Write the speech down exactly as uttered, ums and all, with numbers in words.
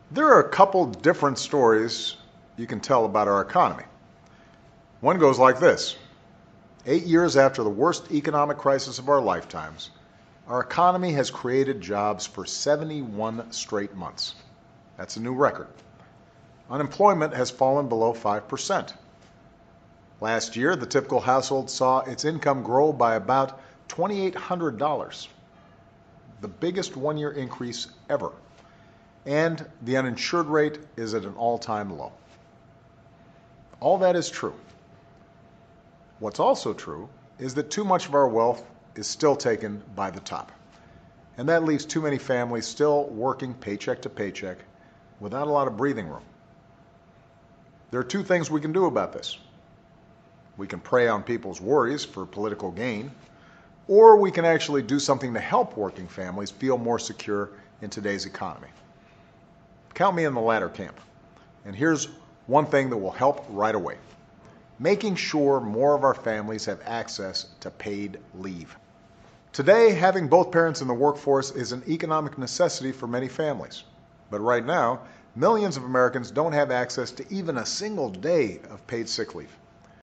There are a couple different stories you can tell about our economy. One goes like this. Eight years after the worst economic crisis of our lifetimes, our economy has created jobs for seventy-one straight months. That's a new record. Unemployment has fallen below five percent. Last year, the typical household saw its income grow by about two thousand eight hundred dollars, the biggest one-year increase ever. And the uninsured rate is at an all-time low. All that is true. What's also true is that too much of our wealth is still taken by the top. And that leaves too many families still working paycheck to paycheck without a lot of breathing room. There are two things we can do about this. We can prey on people's worries for political gain, or we can actually do something to help working families feel more secure in today's economy. Count me in the latter camp. And here's one thing that will help right away. Making sure more of our families have access to paid leave. Today, having both parents in the workforce is an economic necessity for many families. But right now, millions of Americans don't have access to even a single day of paid sick leave.